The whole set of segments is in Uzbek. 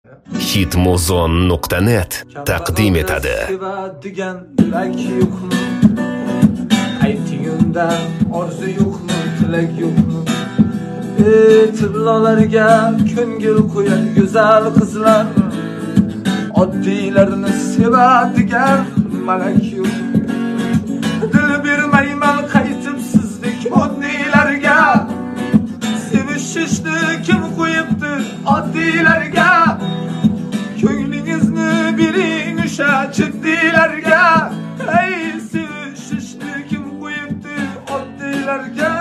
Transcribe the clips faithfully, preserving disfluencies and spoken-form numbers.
hitmuzon nuqta net taqdim etadi. Sevadigan yurak yo'qmi? Aytingunda orzu yo'qmi, tilak yo'qmi? E'tiborlarga ko'ngil qo'yar go'zal qizlar, oddiylarni sevadigan malak yo'qmi? Dil bermayman qaytib sizdek oddiylarga, sevishishni kim qo'yibdi oddiylarga? Ko'nglingizni bering o'sha jiddiylarga, ey sevishishni kim qo'yibdi oddiylarga?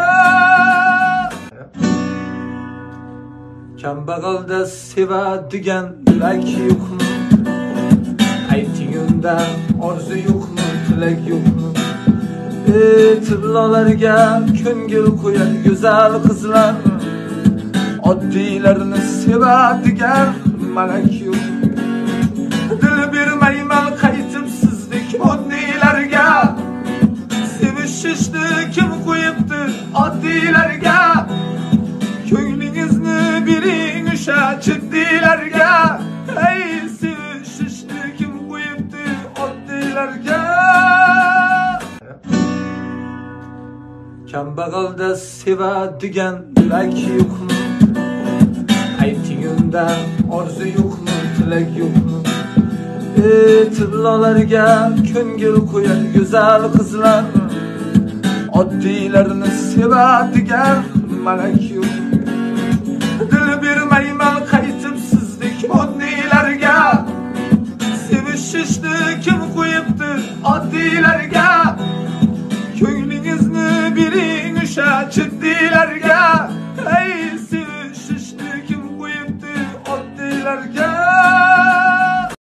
Kambag'alda sevadigan yurak yo'qmi? Aytingunda orzu yo'qmi, tilak yo'qmi? E'tiborlarga ko'ngil qo'yar go'zal qizlar, oddiylarni sevadigan malak yo'qmi? Dil bermayman qaytib sizdek oddiylarga, sevishishni kim qo'yibdi oddiylarga? Ko'nglingizni bering o'sha jiddiylarga, ey sevishishni kim qo'yibdi oddiylarga? Kambag'alda sevadigan yurak yo'qmi? Aytingunda orzu yo'qmi, tilak yo'qmi? E'tiborlarga ko'ngil qo'yar go'zal qizlar, oddiylarni sevadigan malak yo'qmi? Dil bermayman qaytib sizdek oddiylarga, sevishishni kim qo'yibdi oddiylarga? Ko'nglingizni bering o'sha jiddiylarga,